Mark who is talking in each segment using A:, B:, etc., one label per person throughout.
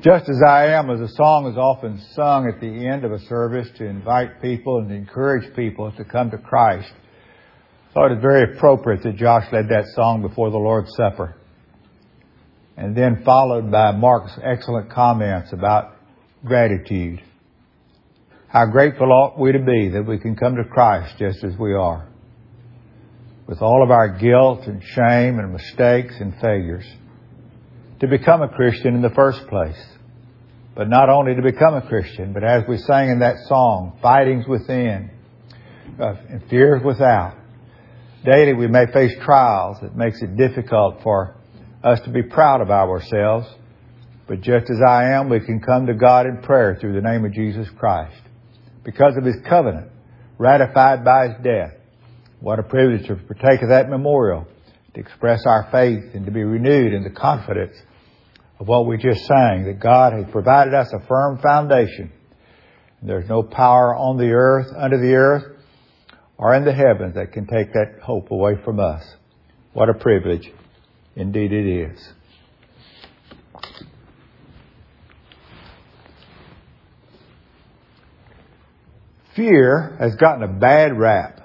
A: Just as I am, as a song is often sung at the end of a service to invite people and encourage people to come to Christ, I thought it very appropriate that Josh led that song before the Lord's Supper. And then followed by Mark's excellent comments about gratitude. How grateful ought we to be that we can come to Christ just as we are, with all of our guilt and shame and mistakes and failures, to become a Christian in the first place. But not only to become a Christian, but as we sang in that song, fightings within and fears without. Daily we may face trials that makes it difficult for us to be proud of ourselves. But just as I am, we can come to God in prayer through the name of Jesus Christ, because of His covenant, ratified by His death. What a privilege to partake of that memorial, to express our faith and to be renewed in the confidence of what we just sang, that God has provided us a firm foundation. And there's no power on the earth, under the earth, or in the heavens that can take that hope away from us. What a privilege. Indeed it is. Fear has gotten a bad rap.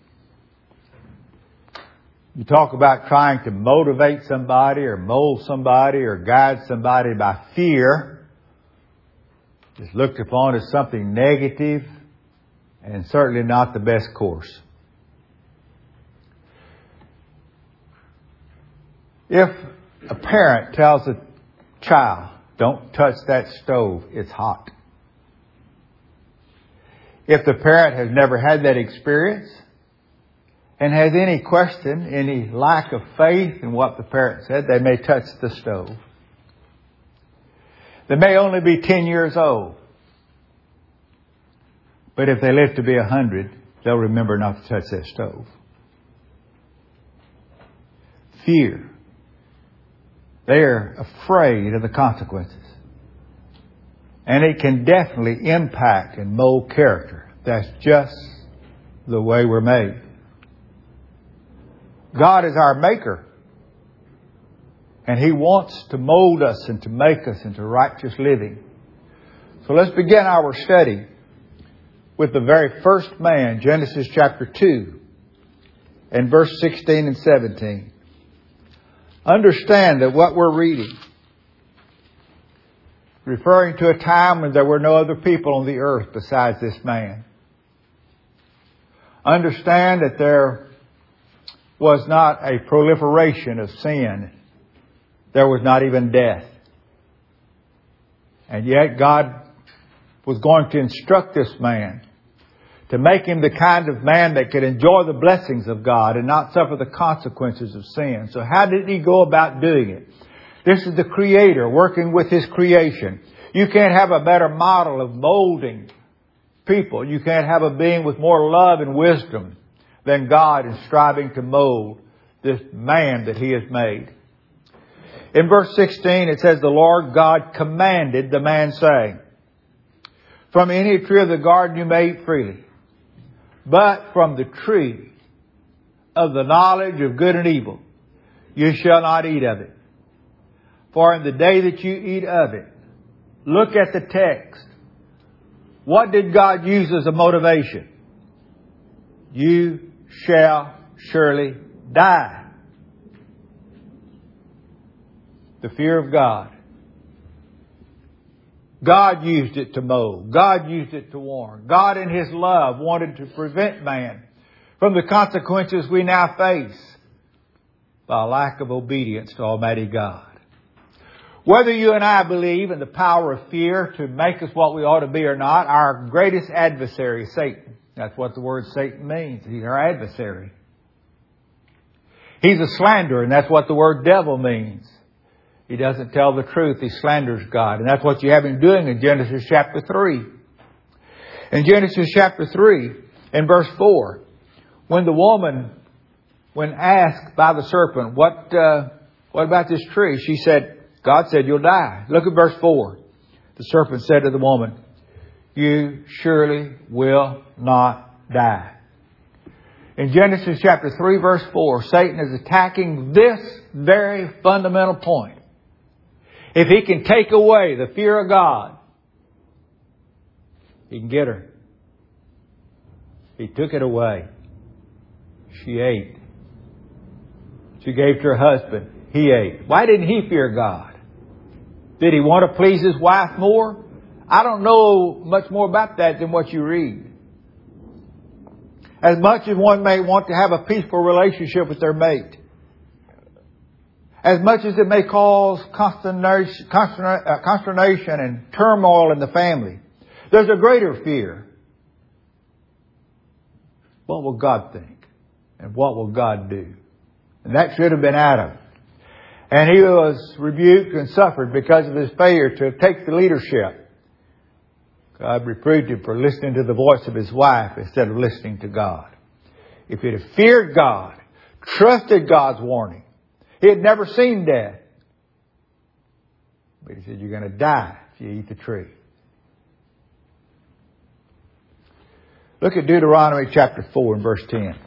A: You talk about trying to motivate somebody or mold somebody or guide somebody by fear. It's looked upon as something negative and certainly not the best course. If a parent tells a child, don't touch that stove, it's hot. If the parent has never had that experience and has any question, any lack of faith in what the parent said, they may touch the stove. They may only be 10 years old. But if they live to be 100, they'll remember not to touch that stove. Fear. They're afraid of the consequences. And it can definitely impact and mold character. That's just the way we're made. God is our maker. And He wants to mold us and to make us into righteous living. So let's begin our study with the very first man, Genesis chapter 2 and verse 16 and 17. Understand that what we're reading, referring to a time when there were no other people on the earth besides this man. Understand that there was not a proliferation of sin. There was not even death. And yet God was going to instruct this man to make him the kind of man that could enjoy the blessings of God and not suffer the consequences of sin. So how did He go about doing it? This is the Creator working with His creation. You can't have a better model of molding people. You can't have a being with more love and wisdom than God in striving to mold this man that He has made. In verse 16 it says, the Lord God commanded the man, saying, from any tree of the garden you may eat freely, but from the tree of the knowledge of good and evil you shall not eat of it. For in the day that you eat of it, look at the text. What did God use as a motivation? You shall surely die. The fear of God. God used it to mold. God used it to warn. God in His love wanted to prevent man from the consequences we now face by a lack of obedience to Almighty God. Whether you and I believe in the power of fear to make us what we ought to be or not, our greatest adversary is Satan. That's what the word Satan means. He's our adversary. He's a slanderer, and that's what the word devil means. He doesn't tell the truth. He slanders God. And that's what you have him doing in Genesis chapter 3. In Genesis chapter 3, in verse 4, when the woman, when asked by the serpent, what about this tree? She said, God said you'll die. Look at verse 4. The serpent said to the woman, you surely will not die. In Genesis chapter 3, verse 4, Satan is attacking this very fundamental point. If He can take away the fear of God, He can get her. He took it away. She ate. She gave to her husband. He ate. Why didn't he fear God? Did he want to please his wife more? I don't know much more about that than what you read. As much as one may want to have a peaceful relationship with their mate, as much as it may cause consternation and turmoil in the family, there's a greater fear. What will God think? And what will God do? And that should have been Adam. And he was rebuked and suffered because of his failure to take the leadership. God reproved him for listening to the voice of his wife instead of listening to God. If he'd have feared God, trusted God's warning, he had never seen death. But he said, you're going to die if you eat the tree. Look at Deuteronomy chapter 4 and verse 10.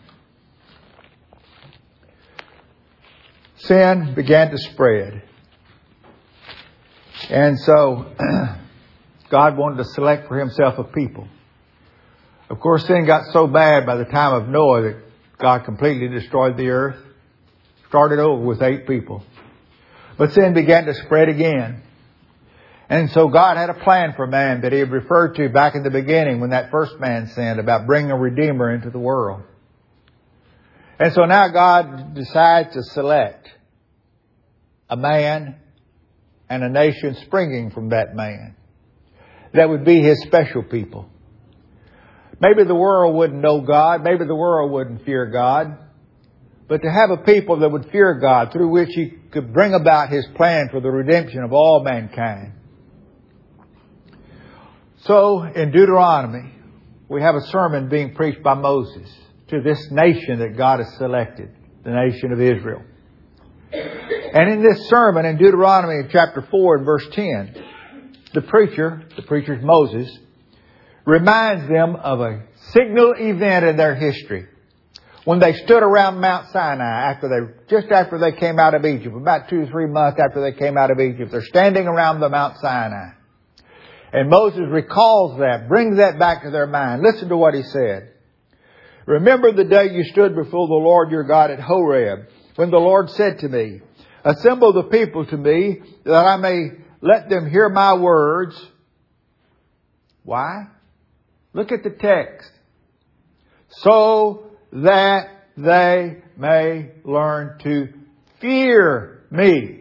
A: Sin began to spread. And so God wanted to select for Himself a people. Of course, sin got so bad by the time of Noah that God completely destroyed the earth. Started over with 8 people. But sin began to spread again. And so God had a plan for man that He had referred to back in the beginning when that first man sinned about bringing a Redeemer into the world. And so now God decides to select a man and a nation springing from that man. That would be His special people. Maybe the world wouldn't know God. Maybe the world wouldn't fear God. But to have a people that would fear God through which He could bring about His plan for the redemption of all mankind. So in Deuteronomy, we have a sermon being preached by Moses to this nation that God has selected, the nation of Israel. And in this sermon in Deuteronomy chapter 4 and verse 10, the preacher's Moses, reminds them of a signal event in their history. When they stood around Mount Sinai just after they came out of Egypt, about 2 or 3 months after they came out of Egypt, they're standing around the Mount Sinai. And Moses recalls that, brings that back to their mind. Listen to what he said. Remember the day you stood before the Lord your God at Horeb, when the Lord said to me, assemble the people to me, that I may let them hear my words. Why? Look at the text. So that they may learn to fear me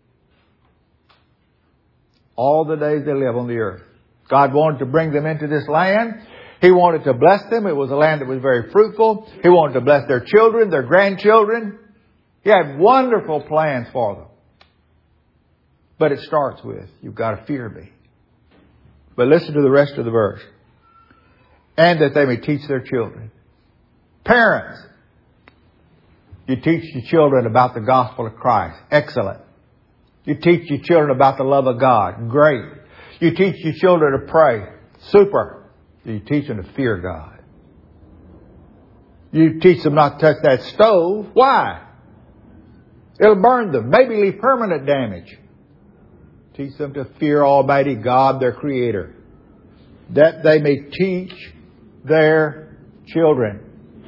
A: all the days they live on the earth. God wanted to bring them into this land. He wanted to bless them. It was a land that was very fruitful. He wanted to bless their children, their grandchildren. He had wonderful plans for them. But it starts with, you've got to fear me. But listen to the rest of the verse. And that they may teach their children. Parents, you teach your children about the gospel of Christ. Excellent. You teach your children about the love of God. Great. You teach your children to pray. Super. You teach them to fear God. You teach them not to touch that stove. Why? It'll burn them. Maybe leave permanent damage. Teach them to fear Almighty God, their Creator. That they may teach their children.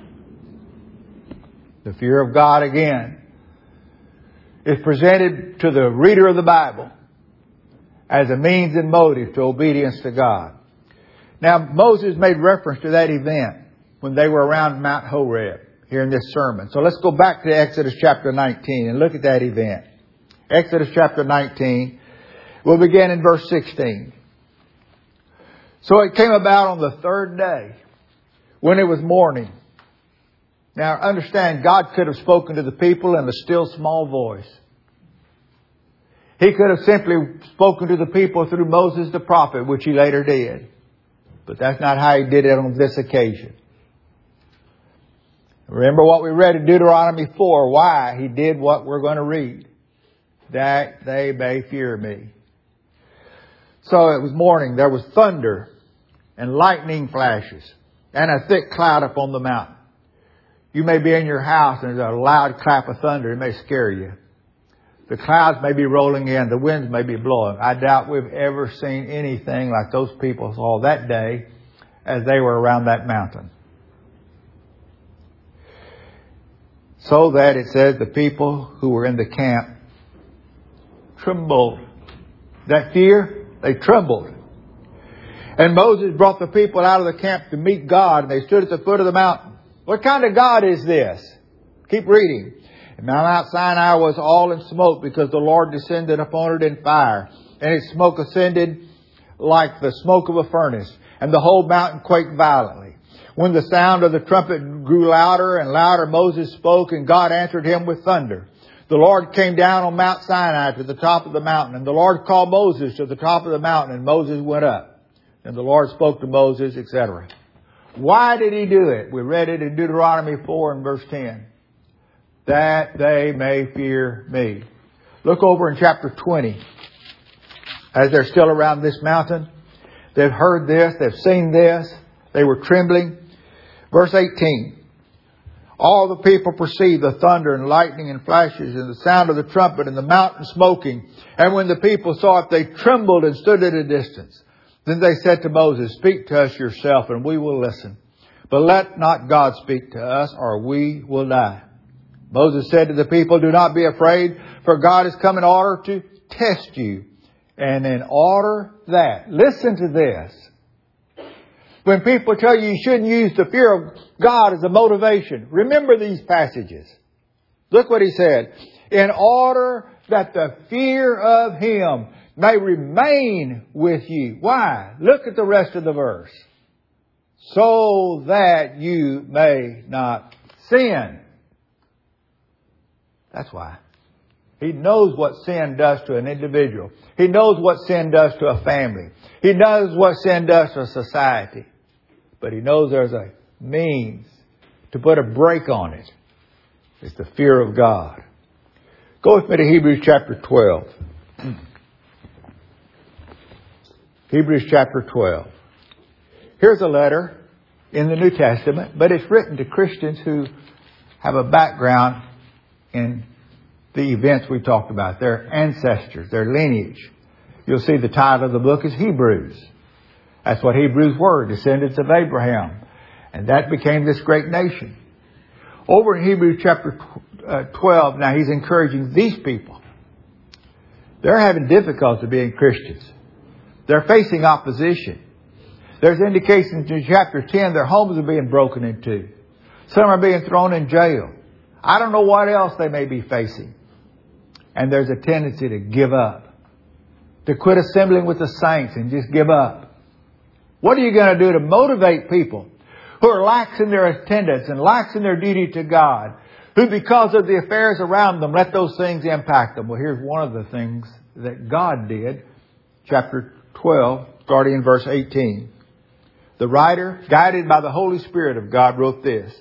A: The fear of God, again, is presented to the reader of the Bible as a means and motive to obedience to God. Now, Moses made reference to that event when they were around Mount Horeb here in this sermon. So let's go back to Exodus chapter 19 and look at that event. Exodus chapter 19, we'll begin in verse 16. So it came about on the 3rd day when it was morning. Now understand, God could have spoken to the people in a still small voice. He could have simply spoken to the people through Moses the prophet, which He later did. But that's not how He did it on this occasion. Remember what we read in Deuteronomy 4, why He did what we're going to read. That they may fear me. So it was morning. There was thunder and lightning flashes and a thick cloud upon the mountain. You may be in your house and there's a loud clap of thunder. It may scare you. The clouds may be rolling in. The winds may be blowing. I doubt we've ever seen anything like those people saw that day as they were around that mountain. So that it says the people who were in the camp trembled. That fear, they trembled. And Moses brought the people out of the camp to meet God, and they stood at the foot of the mountain. What kind of God is this? Keep reading. And Mount Sinai was all in smoke because the Lord descended upon it in fire. And its smoke ascended like the smoke of a furnace. And the whole mountain quaked violently. When the sound of the trumpet grew louder and louder, Moses spoke, and God answered him with thunder. The Lord came down on Mount Sinai to the top of the mountain. And the Lord called Moses to the top of the mountain, and Moses went up. And the Lord spoke to Moses, etc. Why did he do it? We read it in Deuteronomy 4 and verse 10. That they may fear me. Look over in chapter 20. As they're still around this mountain, they've heard this, they've seen this, they were trembling. Verse 18. All the people perceived the thunder and lightning and flashes and the sound of the trumpet and the mountain smoking. And when the people saw it, they trembled and stood at a distance. Then they said to Moses, "Speak to us yourself, and we will listen. But let not God speak to us, or we will die." Moses said to the people, "Do not be afraid, for God has come in order to test you. And in order that," listen to this. When people tell you you shouldn't use the fear of God as a motivation, remember these passages. Look what he said. In order that the fear of Him may remain with you. Why? Look at the rest of the verse. So that you may not sin. That's why. He knows what sin does to an individual. He knows what sin does to a family. He knows what sin does to a society. But He knows there's a means to put a brake on it. It's the fear of God. Go with me to Hebrews chapter 12. Hebrews chapter 12. Here's a letter in the New Testament, but it's written to Christians who have a background in the events we talked about, their ancestors, their lineage. You'll see the title of the book is Hebrews. That's what Hebrews were, descendants of Abraham. And that became this great nation. Over in Hebrews chapter 12, now he's encouraging these people. They're having difficulty being Christians. They're facing opposition. There's indications in chapter 10 their homes are being broken into. Some are being thrown in jail. I don't know what else they may be facing. And there's a tendency to give up. To quit assembling with the saints and just give up. What are you going to do to motivate people who are lax in their attendance and lax in their duty to God, who because of the affairs around them let those things impact them? Well, here's one of the things that God did. Chapter 12, starting in verse 18. The writer, guided by the Holy Spirit of God, wrote this.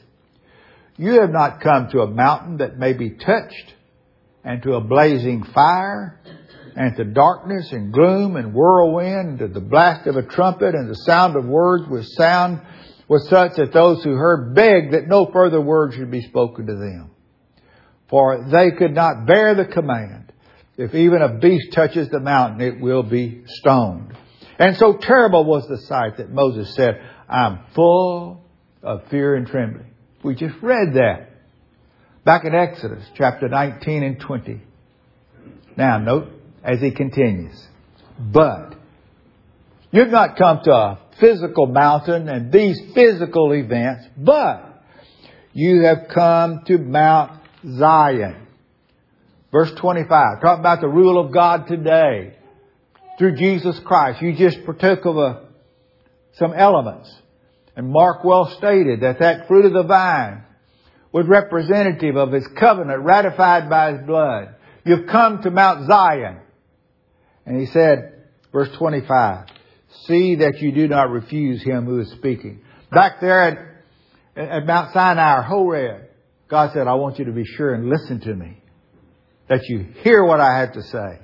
A: You have not come to a mountain that may be touched, and to a blazing fire, and to darkness and gloom and whirlwind, and to the blast of a trumpet and the sound of words was such that those who heard begged that no further word should be spoken to them. For they could not bear the command. If even a beast touches the mountain, it will be stoned. And so terrible was the sight that Moses said, I'm full of fear and trembling. We just read that back in Exodus chapter 19 and 20. Now note as he continues. But you've not come to a physical mountain and these physical events, but you have come to Mount Zion. Verse 25, talking about the rule of God today through Jesus Christ. You just partook of some elements. And Mark well stated that fruit of the vine was representative of His covenant ratified by His blood. You've come to Mount Zion. And he said, verse 25, see that you do not refuse Him who is speaking. Back there at Mount Sinai or Horeb, God said, I want you to be sure and listen to me. That you hear what I have to say.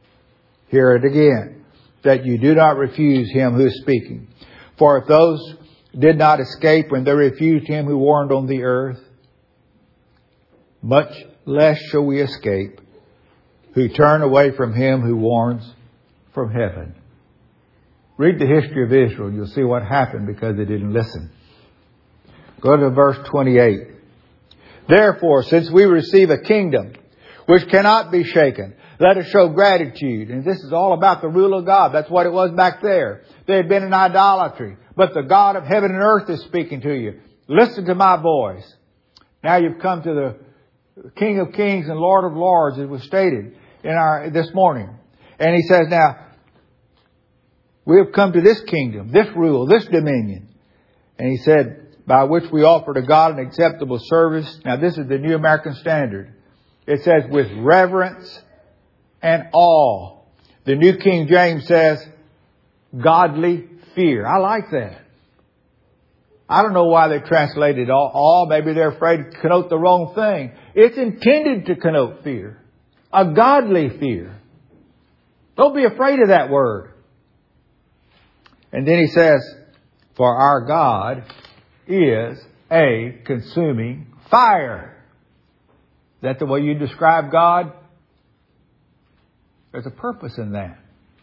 A: Hear it again. That you do not refuse Him who is speaking. For if those did not escape when they refused Him who warned on the earth, much less shall we escape who turn away from Him who warns from heaven. Read the history of Israel. You'll see what happened because they didn't listen. Go to verse 28. Therefore, since we receive a kingdom which cannot be shaken, let us show gratitude. And this is all about the rule of God. That's what it was back there. They had been in idolatry. But the God of heaven and earth is speaking to you. Listen to my voice. Now you've come to the King of Kings and Lord of Lords, as was stated in this morning. And He says, now, we have come to this kingdom, this rule, this dominion. And He said, by which we offer to God an acceptable service. Now this is the New American Standard. It says, with reverence and awe. The New King James says, godly fear. I like that. I don't know why they translated awe. Maybe they're afraid to connote the wrong thing. It's intended to connote fear. A godly fear. Don't be afraid of that word. And then He says, for our God is a consuming fire. Is that the way you describe God? There's a purpose in that.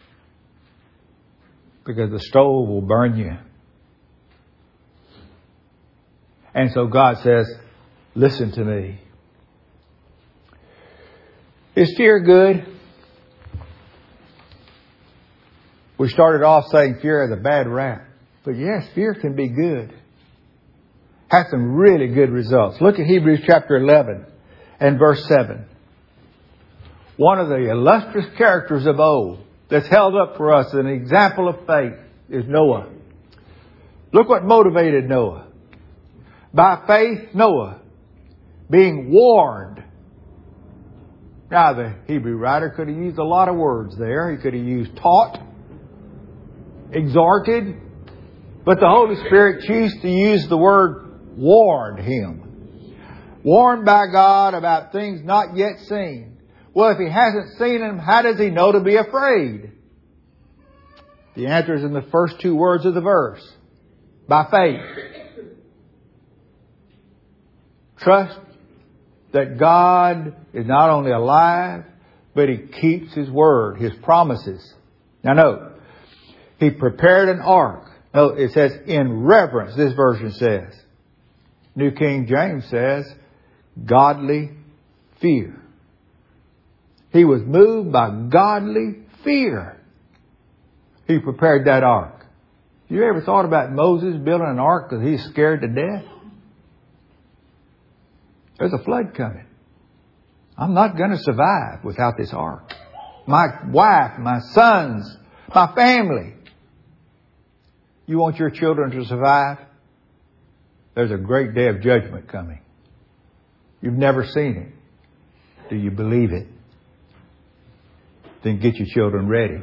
A: Because the stove will burn you. And so God says, listen to me. Is fear good? We started off saying fear has a bad rap. But yes, fear can be good. Has some really good results. Look at Hebrews chapter 11 and verse 7. One of the illustrious characters of old that's held up for us as an example of faith is Noah. Look what motivated Noah. By faith, Noah, being warned. Now, the Hebrew writer could have used a lot of words there. He could have used taught, exhorted, but the Holy Spirit chose to use the word warned him. Warned by God about things not yet seen. Well, if he hasn't seen them, how does he know to be afraid? The answer is in the first two words of the verse. By faith. Trust that God is not only alive, but He keeps His word, His promises. Now note, He prepared an ark. Note, it says in reverence, this version says. New King James says, godly fear. He was moved by godly fear. He prepared that ark. You ever thought about Moses building an ark because he's scared to death? There's a flood coming. I'm not going to survive without this ark. My wife, my sons, my family. You want your children to survive? There's a great day of judgment coming. You've never seen it. Do you believe it? Then get your children ready.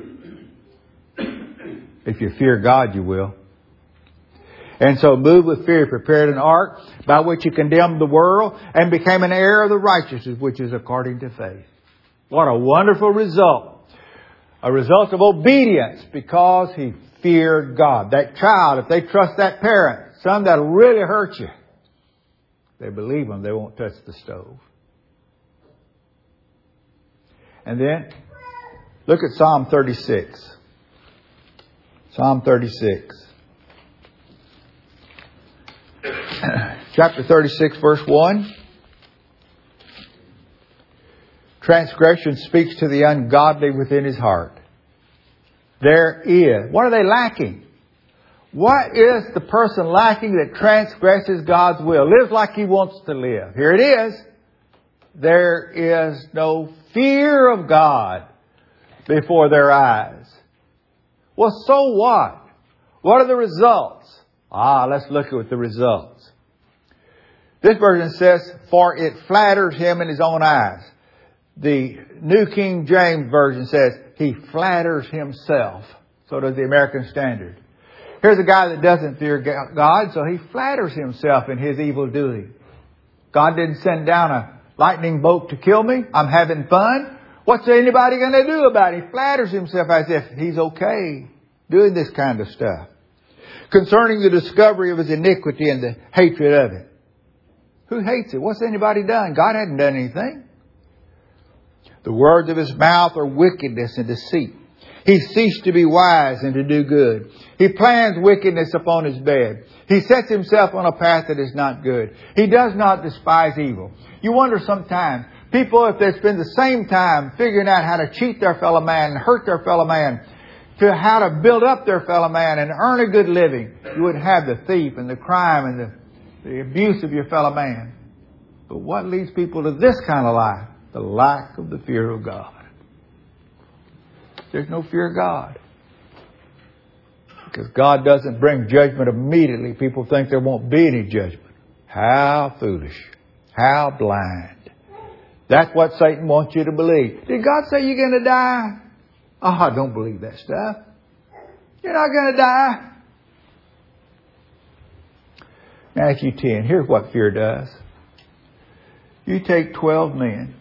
A: If you fear God, you will. And so, moved with fear, prepared an ark by which He condemned the world and became an heir of the righteousness which is according to faith. What a wonderful result. A result of obedience because he feared God. That child, if they trust that parent, son, that'll really hurt you. They believe them, they won't touch the stove. And then, look at Psalm 36. Psalm 36. Chapter 36, verse 1. Transgression speaks to the ungodly within his heart. There is. What are they lacking? What is the person lacking that transgresses God's will? Lives like he wants to live. Here it is. There is no fear of God before their eyes. Well, so what? What are the results? Let's look at the results. This version says, for it flatters him in his own eyes. The New King James Version says, he flatters himself. So does the American Standard. Here's a guy that doesn't fear God, so he flatters himself in his evil doing. God didn't send down a lightning bolt to kill me. I'm having fun. What's anybody going to do about it? He flatters himself as if he's okay doing this kind of stuff. Concerning the discovery of his iniquity and the hatred of it. Who hates it? What's anybody done? God hadn't done anything. The words of his mouth are wickedness and deceit. He ceased to be wise and to do good. He plans wickedness upon his bed. He sets himself on a path that is not good. He does not despise evil. You wonder sometimes, people, if they spend the same time figuring out how to cheat their fellow man and hurt their fellow man, to how to build up their fellow man and earn a good living, you would have the thief and the crime and the abuse of your fellow man. But what leads people to this kind of life? The lack of the fear of God. There's no fear of God. Because God doesn't bring judgment immediately. People think there won't be any judgment. How foolish. How blind. That's what Satan wants you to believe. Did God say you're going to die? Oh, I don't believe that stuff. You're not going to die. Matthew 10. Here's what fear does. You take 12 men.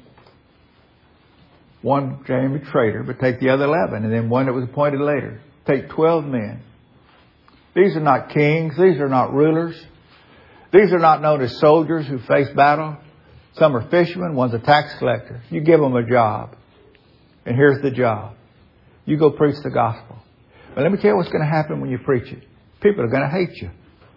A: One became a traitor, but take the other 11, and then one that was appointed later. Take 12 men. These are not kings. These are not rulers. These are not known as soldiers who face battle. Some are fishermen. One's a tax collector. You give them a job. And here's the job. You go preach the gospel. But let me tell you what's going to happen when you preach it. People are going to hate you.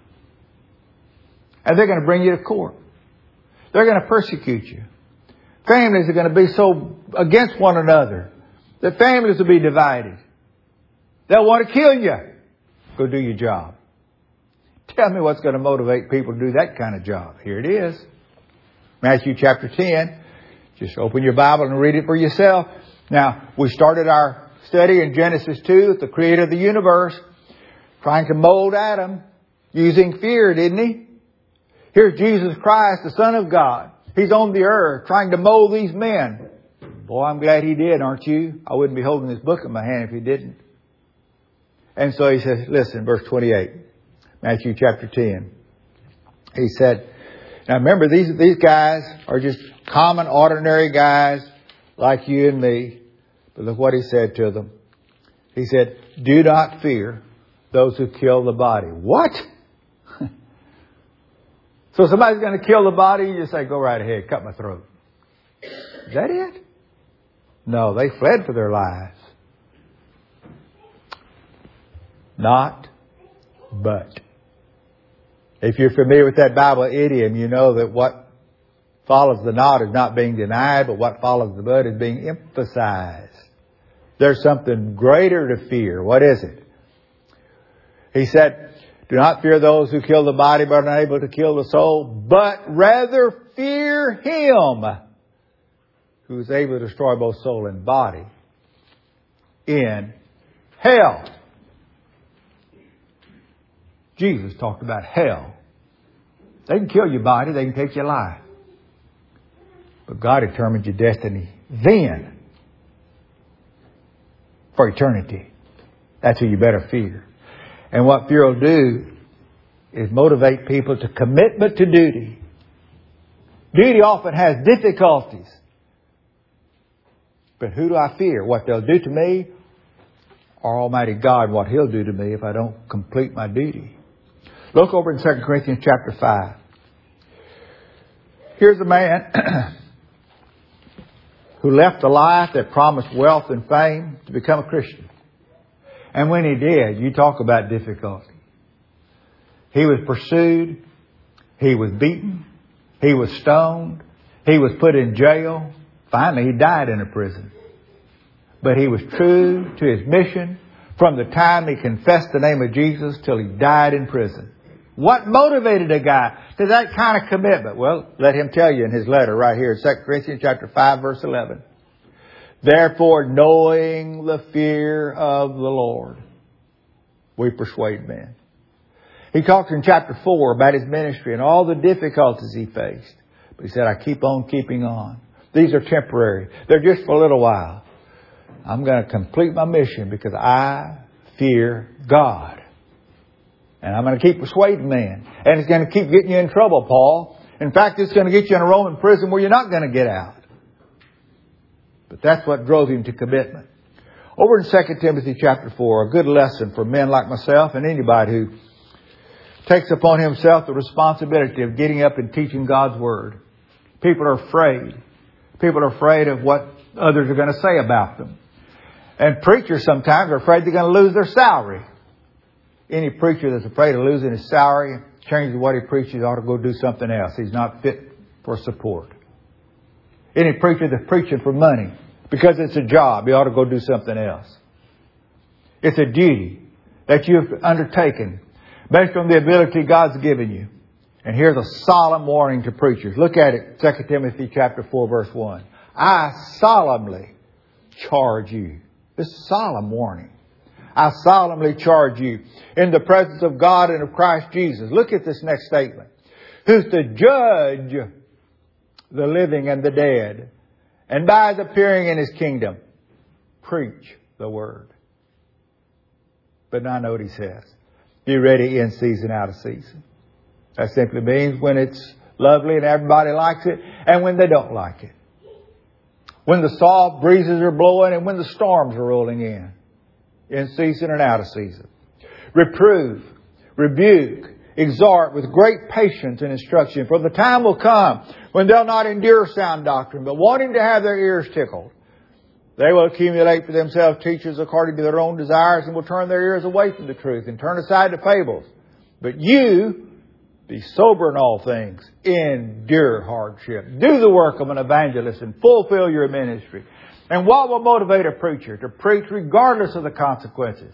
A: And they're going to bring you to court. They're going to persecute you. Families are going to be so against one another that families will be divided. They'll want to kill you. Go do your job. Tell me what's going to motivate people to do that kind of job. Here it is. Matthew chapter 10. Just open your Bible and read it for yourself. Now, we started our study in Genesis 2 with the creator of the universe, trying to mold Adam using fear, didn't he? Here's Jesus Christ, the Son of God. He's on the earth trying to mold these men. Boy, I'm glad he did, aren't you? I wouldn't be holding this book in my hand if he didn't. And so he says, listen, verse 28, Matthew chapter 10. He said, now remember, these guys are just common, ordinary guys like you and me. But look what he said to them. He said, do not fear those who kill the body. What? So somebody's going to kill the body, you just say, go right ahead, cut my throat. Is that it? No, they fled for their lives. Not, but. If you're familiar with that Bible idiom, you know that what follows the not is not being denied, but what follows the but is being emphasized. There's something greater to fear. What is it? He said, do not fear those who kill the body but are unable to kill the soul, but rather fear Him who is able to destroy both soul and body in hell. Jesus talked about hell. They can kill your body, they can take your life. But God determined your destiny then for eternity. That's who you better fear. And what fear will do is motivate people to commitment to duty. Duty often has difficulties. But who do I fear? What they'll do to me, or Almighty God, what He'll do to me if I don't complete my duty. Look over in 2 Corinthians chapter 5. Here's a man who left a life that promised wealth and fame to become a Christian. And when he did, you talk about difficulty. He was pursued. He was beaten. He was stoned. He was put in jail. Finally, he died in a prison. But he was true to his mission from the time he confessed the name of Jesus till he died in prison. What motivated a guy to that kind of commitment? Well, let him tell you in his letter right here in 2 Corinthians chapter 5, verse 11. Therefore, knowing the fear of the Lord, we persuade men. He talks in chapter 4 about his ministry and all the difficulties he faced. But he said, I keep on keeping on. These are temporary. They're just for a little while. I'm going to complete my mission because I fear God. And I'm going to keep persuading men. And it's going to keep getting you in trouble, Paul. In fact, it's going to get you in a Roman prison where you're not going to get out. But that's what drove him to commitment. Over in 2 Timothy chapter 4, a good lesson for men like myself and anybody who takes upon himself the responsibility of getting up and teaching God's Word. People are afraid. People are afraid of what others are going to say about them. And preachers sometimes are afraid they're going to lose their salary. Any preacher that's afraid of losing his salary, changing what he preaches, ought to go do something else. He's not fit for support. Any preacher that's preaching for money, because it's a job, he ought to go do something else. It's a duty that you've undertaken based on the ability God's given you. And here's a solemn warning to preachers. Look at it, 2 Timothy chapter 4, verse 1. I solemnly charge you. This is a solemn warning. I solemnly charge you in the presence of God and of Christ Jesus. Look at this next statement. Who's to judge the living and the dead, and by His appearing in His kingdom, preach the word. But now note He says, be ready in season, out of season. That simply means when it's lovely and everybody likes it, and when they don't like it. When the soft breezes are blowing and when the storms are rolling in season and out of season. Reprove, rebuke, exhort with great patience and instruction. For the time will come when they'll not endure sound doctrine, but wanting to have their ears tickled, they will accumulate for themselves teachers according to their own desires, and will turn their ears away from the truth and turn aside to fables. But you, be sober in all things, endure hardship, do the work of an evangelist, and fulfill your ministry. And what will motivate a preacher to preach regardless of the consequences?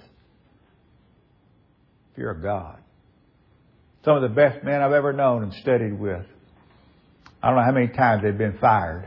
A: Fear of God. Some of the best men I've ever known and studied with, I don't know how many times they've been fired.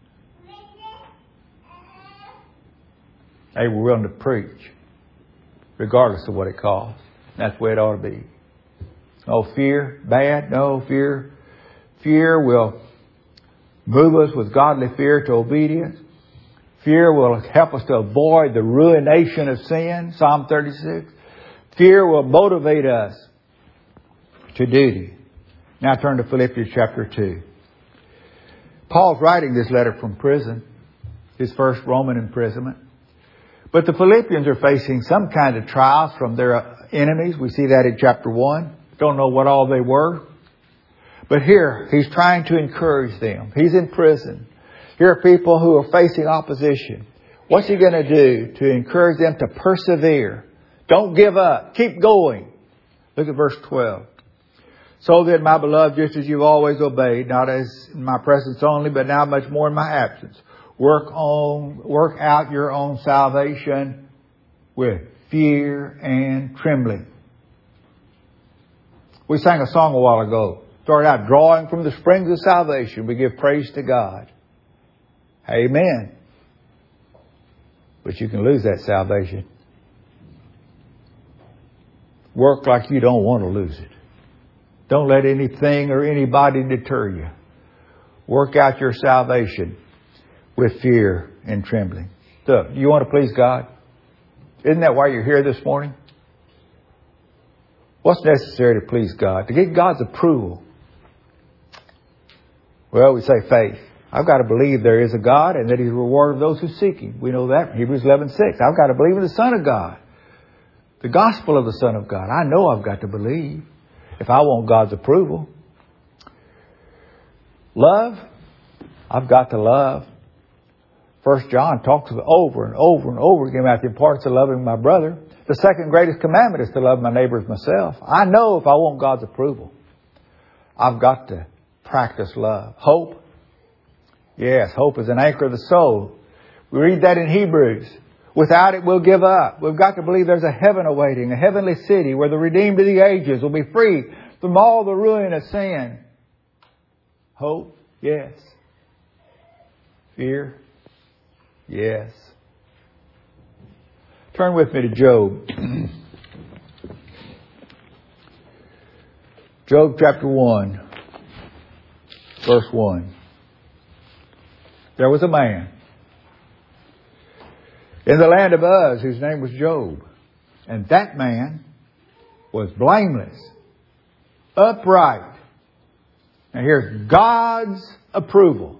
A: They were willing to preach regardless of what it cost. That's the way it ought to be. No fear, bad. No fear. Fear will move us with godly fear to obedience. Fear will help us to avoid the ruination of sin. Psalm 36. Fear will motivate us to duty. Now turn to Philippians chapter 2. Paul's writing this letter from prison, his first Roman imprisonment. But the Philippians are facing some kind of trials from their enemies. We see that in chapter 1. Don't know what all they were. But here, he's trying to encourage them. He's in prison. Here are people who are facing opposition. What's he going to do to encourage them to persevere? Don't give up. Keep going. Look at verse 12. So then, my beloved, just as you've always obeyed, not as in my presence only, but now much more in my absence, work out your own salvation with fear and trembling. We sang a song a while ago. Started out, drawing from the springs of salvation, we give praise to God. Amen. But you can lose that salvation. Work like you don't want to lose it. Don't let anything or anybody deter you. Work out your salvation with fear and trembling. So, you want to please God? Isn't that why you're here this morning? What's necessary to please God? To get God's approval. Well, we say faith. I've got to believe there is a God and that He's a rewarder of those who seek Him. We know that from Hebrews 11:6. I've got to believe in the Son of God. The gospel of the Son of God. I know I've got to believe if I want God's approval. Love. I've got to love. 1 John talks over and over and over again about the importance of loving my brother. The second greatest commandment is to love my neighbor as myself. I know if I want God's approval, I've got to practice love. Hope. Yes, hope is an anchor of the soul. We read that in Hebrews. Without it, we'll give up. We've got to believe there's a heaven awaiting, a heavenly city where the redeemed of the ages will be free from all the ruin of sin. Hope. Yes. Fear. Yes. Turn with me to Job. Job chapter 1, verse 1. There was a man in the land of Uz whose name was Job. And that man was blameless, upright. Now here's God's approval.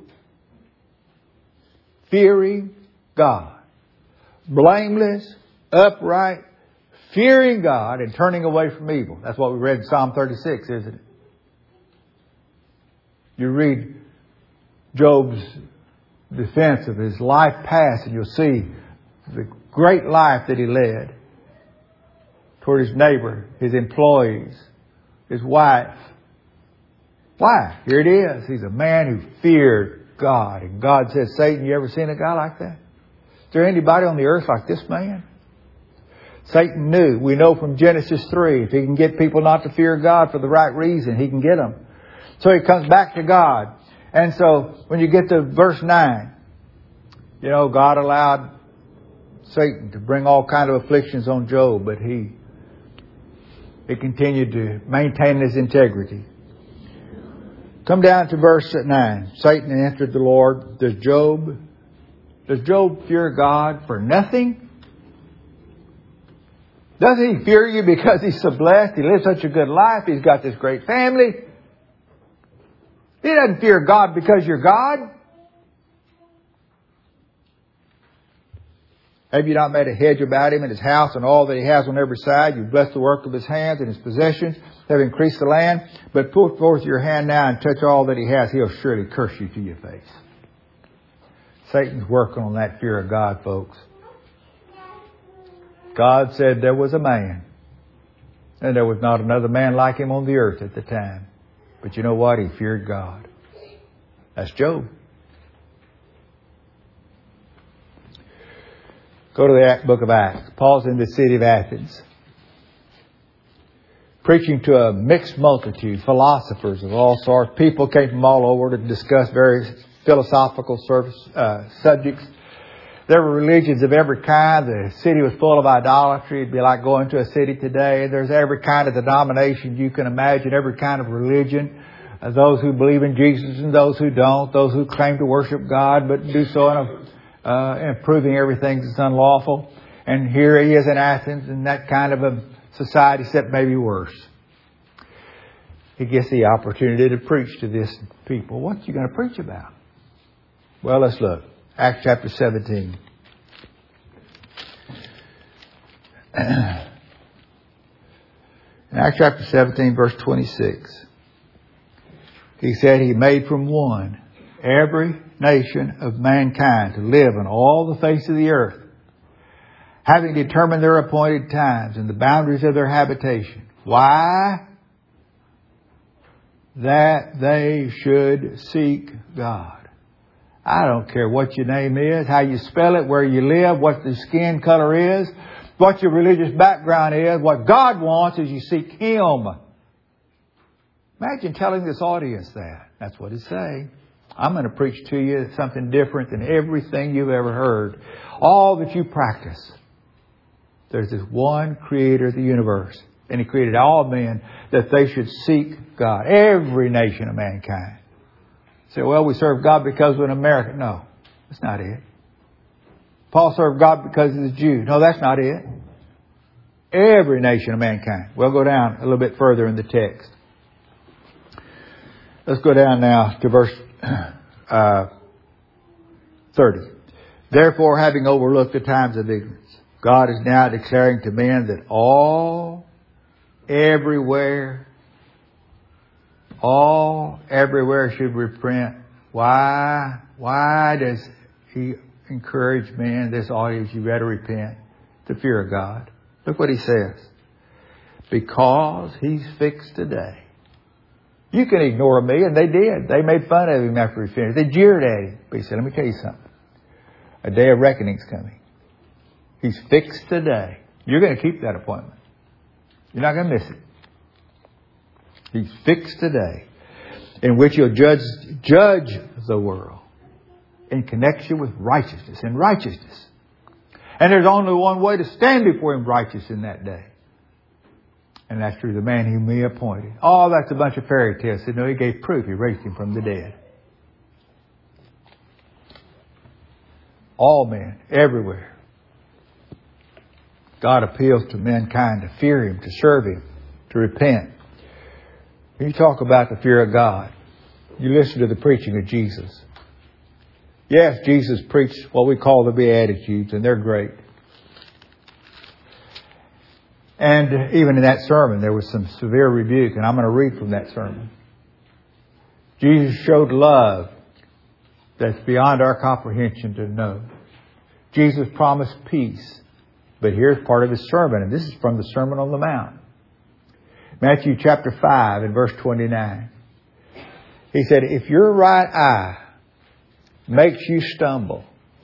A: Fearing God. Blameless, upright, fearing God and turning away from evil. That's what we read in Psalm 36, isn't it? You read Job's defense of his life past, and you'll see the great life that he led toward his neighbor, his employees, his wife. Why? Here it is. He's a man who feared God. And God said, Satan, you ever seen a guy like that? Is there anybody on the earth like this man? Satan knew. We know from Genesis 3, if he can get people not to fear God for the right reason, he can get them. So he comes back to God. And so when you get to verse 9, God allowed Satan to bring all kind of afflictions on Job, but he continued to maintain his integrity. Come down to verse 9. Satan answered the Lord, Does Job fear God for nothing? Doesn't he fear you because he's so blessed? He lives such a good life. He's got this great family. He doesn't fear God because you're God. Have you not made a hedge about him and his house and all that he has on every side? You've blessed the work of his hands and his possessions, have increased the land. But put forth your hand now and touch all that he has. He'll surely curse you to your face. Satan's working on that fear of God, folks. God said there was a man, and there was not another man like him on the earth at the time. But you know what? He feared God. That's Job. Go to the book of Acts. Paul's in the city of Athens, preaching to a mixed multitude, philosophers of all sorts. People came from all over to discuss various philosophical subjects. There were religions of every kind. The city was full of idolatry. It'd be like going to a city today. There's every kind of denomination you can imagine, every kind of religion. Those who believe in Jesus and those who don't. Those who claim to worship God but do so in proving everything that's unlawful. And here he is in Athens in that kind of a society, except maybe worse. He gets the opportunity to preach to this people. What are you going to preach about? Well, let's look. Acts chapter 17. In Acts chapter 17, verse 26. He said he made from one every nation of mankind to live on all the face of the earth, having determined their appointed times and the boundaries of their habitation. Why? That they should seek God. I don't care what your name is, how you spell it, where you live, what the skin color is, what your religious background is. What God wants is you seek Him. Imagine telling this audience that. That's what it's saying. I'm going to preach to you something different than everything you've ever heard. All that you practice. There's this one creator of the universe. And He created all men that they should seek God. Every nation of mankind. Say, well, we serve God because we're an American. No, that's not it. Paul served God because he's a Jew. No, that's not it. Every nation of mankind. We'll go down a little bit further in the text. Let's go down now to verse 30. Therefore, having overlooked the times of ignorance, God is now declaring to men that all, everywhere should repent. Why? Why does He encourage men, this audience, you better repent, to fear God? Look what He says. Because He's fixed today. You can ignore me, and they did. They made fun of Him after He finished. They jeered at Him. But He said, let me tell you something. A day of reckoning's coming. He's fixed today. You're going to keep that appointment. You're not going to miss it. He's fixed today, in which He'll judge the world in connection with righteousness and righteousness. And there's only one way to stand before Him righteous in that day. And that's through the man whom He appointed. Oh, that's a bunch of fairy tales. No, He gave proof. He raised Him from the dead. All men, everywhere. God appeals to mankind to fear Him, to serve Him, to repent. When you talk about the fear of God, you listen to the preaching of Jesus. Yes, Jesus preached what we call the Beatitudes, and they're great. And even in that sermon, there was some severe rebuke, and I'm going to read from that sermon. Jesus showed love that's beyond our comprehension to know. Jesus promised peace. But here's part of His sermon, and this is from the Sermon on the Mount. Matthew chapter 5 and verse 29. He said, if your right eye makes you stumble,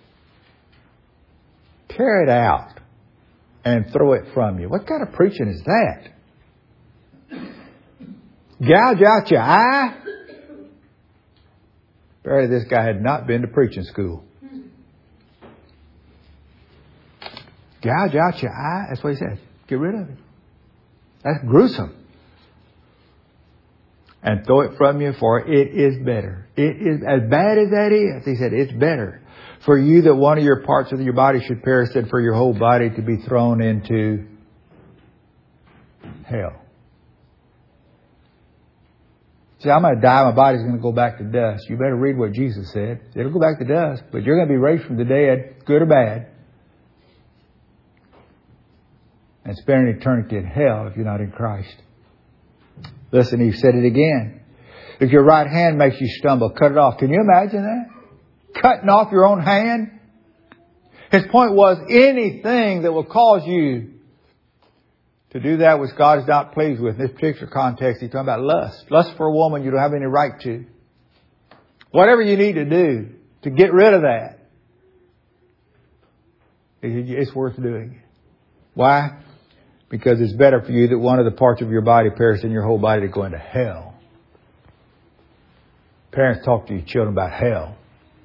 A: tear it out and throw it from you. What kind of preaching is that? Gouge out your eye? Apparently this guy had not been to preaching school. Gouge out your eye? That's what he said. Get rid of it. That's gruesome. And throw it from you, for it is better. It is as bad as that is. He said, it's better for you that one of your parts of your body should perish than for your whole body to be thrown into hell. See, I'm going to die. My body's going to go back to dust. You better read what Jesus said. It'll go back to dust, but you're going to be raised from the dead, good or bad, and spend an eternity in hell if you're not in Christ. Listen, He said it again. If your right hand makes you stumble, cut it off. Can you imagine that? Cutting off your own hand? His point was anything that will cause you to do that which God is not pleased with. In this particular context, He's talking about lust. Lust for a woman you don't have any right to. Whatever you need to do to get rid of that, it's worth doing. Why? Because it's better for you that one of the parts of your body perish than your whole body to go into hell. Parents, talk to your children about hell.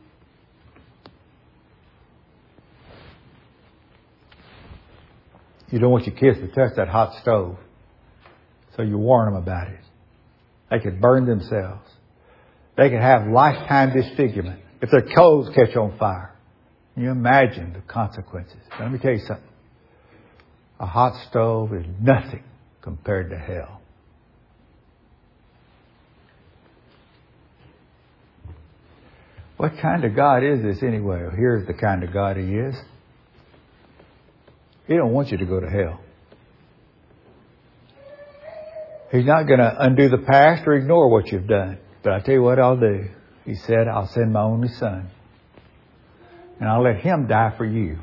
A: You don't want your kids to touch that hot stove. So you warn them about it. They could burn themselves. They could have lifetime disfigurement if their clothes catch on fire. Can you imagine the consequences? Let me tell you something. A hot stove is nothing compared to hell. What kind of God is this anyway? Well, here's the kind of God He is. He don't want you to go to hell. He's not going to undo the past or ignore what you've done. But I'll tell you what I'll do. He said, I'll send my only Son. And I'll let Him die for you.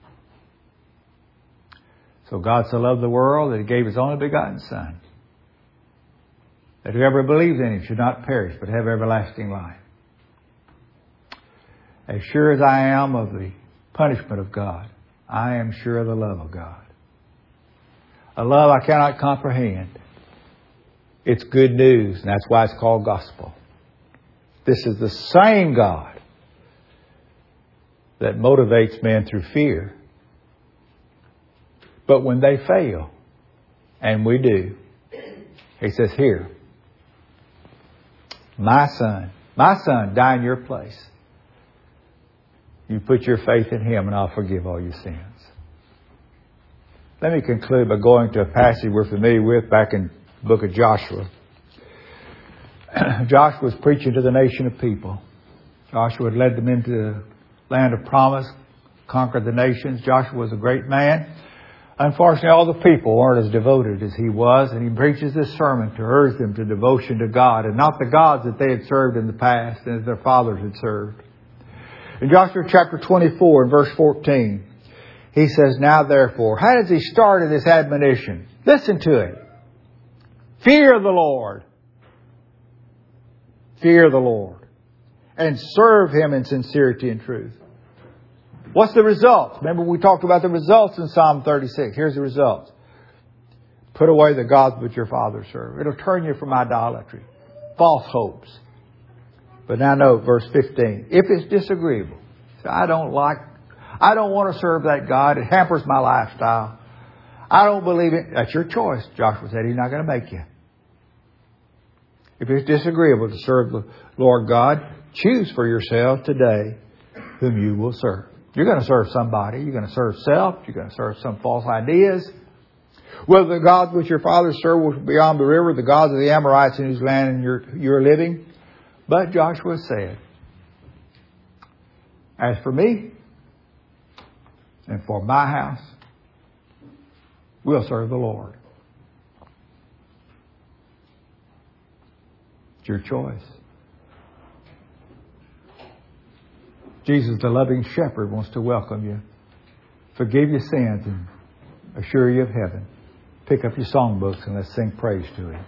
A: So God so loved the world that He gave His only begotten Son, that whoever believes in Him should not perish but have everlasting life. As sure as I am of the punishment of God, I am sure of the love of God. A love I cannot comprehend. It's good news, and that's why it's called gospel. This is the same God that motivates men through fear. But when they fail, and we do, He says, here, my son die in your place. You put your faith in Him and I'll forgive all your sins. Let me conclude by going to a passage we're familiar with back in the book of Joshua. Joshua was preaching to the nation of people. Joshua had led them into the land of promise, conquered the nations. Joshua was a great man. Unfortunately, all the people weren't as devoted as he was, and he preaches this sermon to urge them to devotion to God and not the gods that they had served in the past and as their fathers had served. In Joshua chapter 24 and verse 14, he says, now therefore, how does he start in this admonition? Listen to it. Fear the Lord. Fear the Lord. And serve Him in sincerity and truth. What's the results? Remember we talked about the results in Psalm 36. Here's the results. Put away the gods which your fathers served. It'll turn you from idolatry, false hopes. But now note verse 15. If it's disagreeable, I don't want to serve that God. It hampers my lifestyle. I don't believe it. That's your choice. Joshua said He's not going to make you. If it's disagreeable to serve the Lord God, choose for yourself today whom you will serve. You're going to serve somebody. You're going to serve self. You're going to serve some false ideas. Whether the gods which your fathers served were beyond the river, the gods of the Amorites in whose land you're living. But Joshua said, as for me and for my house, we'll serve the Lord. It's your choice. Jesus, the loving shepherd, wants to welcome you, forgive your sins, and assure you of heaven. Pick up your songbooks and let's sing praise to Him.